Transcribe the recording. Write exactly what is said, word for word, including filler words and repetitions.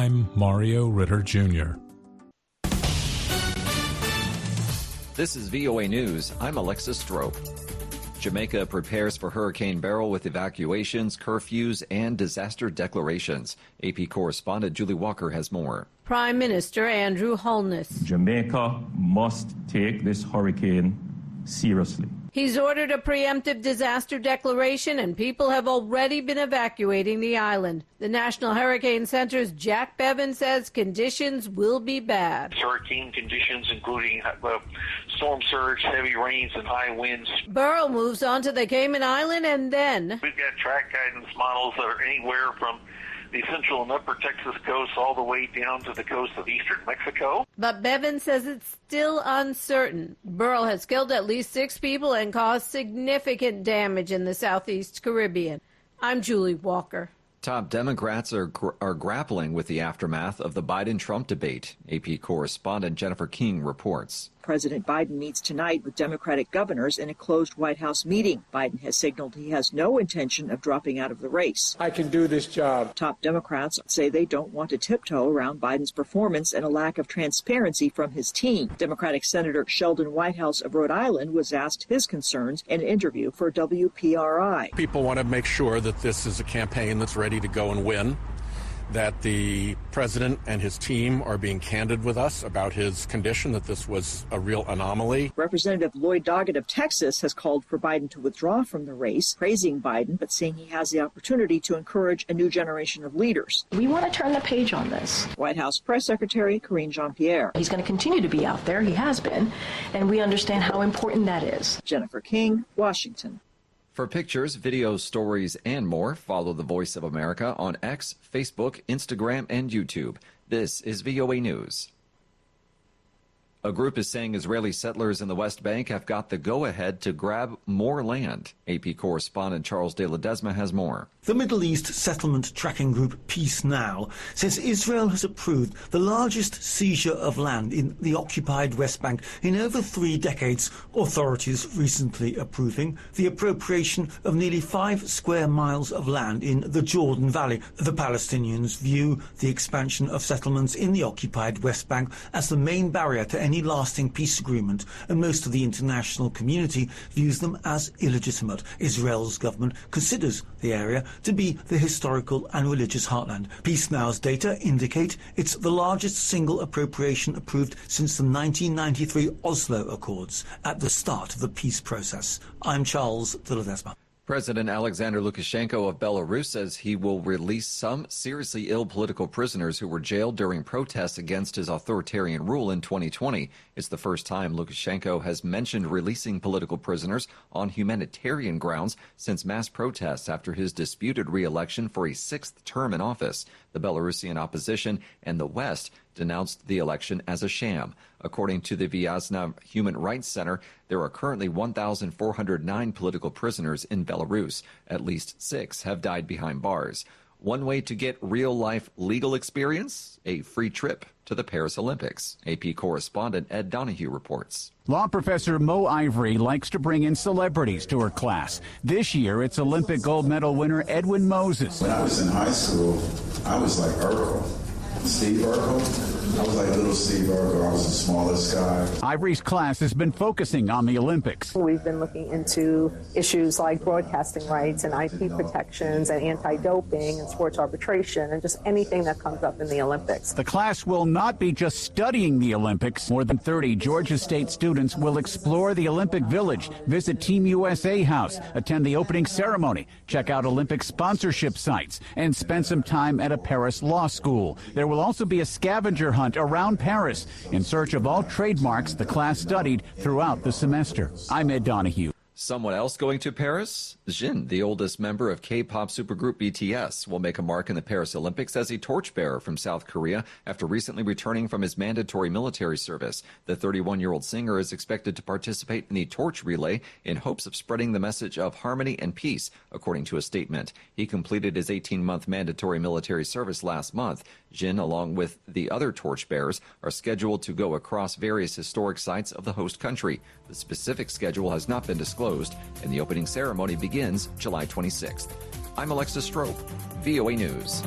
I'm Mario Ritter Junior This is V O A News. I'm Alexis Strope. Jamaica prepares for Hurricane Beryl with evacuations, curfews, and disaster declarations. A P correspondent Julie Walker has more. Prime Minister Andrew Holness. Jamaica must take this hurricane seriously. He's ordered a preemptive disaster declaration, and people have already been evacuating the island. The National Hurricane Center's Jack Bevan says conditions will be bad. Hurricane conditions, including uh, storm surge, heavy rains, and high winds. Beryl moves on to the Cayman Island, and then we've got track guidance models that are anywhere from the central and upper Texas coast all the way down to the coast of eastern Mexico. But Bevan says it's still uncertain. Beryl has killed at least six people and caused significant damage in the southeast Caribbean. I'm Julie Walker. Top Democrats are gr- are grappling with the aftermath of the Biden-Trump debate. A P correspondent Jennifer King reports. President Biden meets tonight with Democratic governors in a closed White House meeting. Biden has signaled he has no intention of dropping out of the race. I can do this job. Top Democrats say they don't want to tiptoe around Biden's performance and a lack of transparency from his team. Democratic Senator Sheldon Whitehouse of Rhode Island was asked his concerns in an interview for W P R I. People want to make sure that this is a campaign that's ready to go and win, that the president and his team are being candid with us about his condition, that this was a real anomaly. Representative Lloyd Doggett of Texas has called for Biden to withdraw from the race, praising Biden, but saying he has the opportunity to encourage a new generation of leaders. We want to turn the page on this. White House Press Secretary Karine Jean-Pierre. He's going to continue to be out there. He has been, and we understand how important that is. Jennifer King, Washington. For pictures, videos, stories, and more, follow the Voice of America on X, Facebook, Instagram, and YouTube. This is V O A News. A group is saying Israeli settlers in the West Bank have got the go-ahead to grab more land. A P correspondent Charles de Ledesma has more. The Middle East settlement tracking group Peace Now says Israel has approved the largest seizure of land in the occupied West Bank in over three decades, authorities recently approving the appropriation of nearly five square miles of land in the Jordan Valley. The Palestinians view the expansion of settlements in the occupied West Bank as the main barrier to any lasting peace agreement, and most of the international community views them as illegitimate. Israel's government considers the area to be the historical and religious heartland. Peace Now's data indicate it's the largest single appropriation approved since the nineteen ninety-three Oslo Accords at the start of the peace process. I'm Charles de Ledesma. President Alexander Lukashenko of Belarus says he will release some seriously ill political prisoners who were jailed during protests against his authoritarian rule in twenty twenty. It's the first time Lukashenko has mentioned releasing political prisoners on humanitarian grounds since mass protests after his disputed re-election for a sixth term in office. The Belarusian opposition and the West denounced the election as a sham. According to the Vyazna Human Rights Center, there are currently one thousand four hundred nine political prisoners in Belarus. At least six have died behind bars. One way to get real-life legal experience? A free trip to the Paris Olympics. A P correspondent Ed Donahue reports. Law professor Mo Ivory likes to bring in celebrities to her class. This year, it's Olympic gold medal winner Edwin Moses. When I was in high school, I was like Urkel. Steve Urkel. I was like little Steve Urkel. I was the smallest guy. Ivory's class has been focusing on the Olympics. We've been looking into issues like broadcasting rights and I P protections and anti-doping and sports arbitration and just anything that comes up in the Olympics. The class will not be just studying the Olympics. More than thirty Georgia State students will explore the Olympic Village, visit Team U S A House, attend the opening ceremony, check out Olympic sponsorship sites, and spend some time at a Paris law school. There will also be a scavenger hunt around Paris in search of all trademarks the class studied throughout the semester. I'm Ed Donahue. Someone else going to Paris? Jin, the oldest member of K-pop supergroup B T S, will make a mark in the Paris Olympics as a torchbearer from South Korea after recently returning from his mandatory military service. The thirty-one-year-old singer is expected to participate in the torch relay in hopes of spreading the message of harmony and peace, according to a statement. He completed his eighteen-month mandatory military service last month. Jin, along with the other torchbearers, are scheduled to go across various historic sites of the host country. The specific schedule has not been disclosed, and the opening ceremony begins July twenty-sixth. I'm Alexis Strope, V O A News.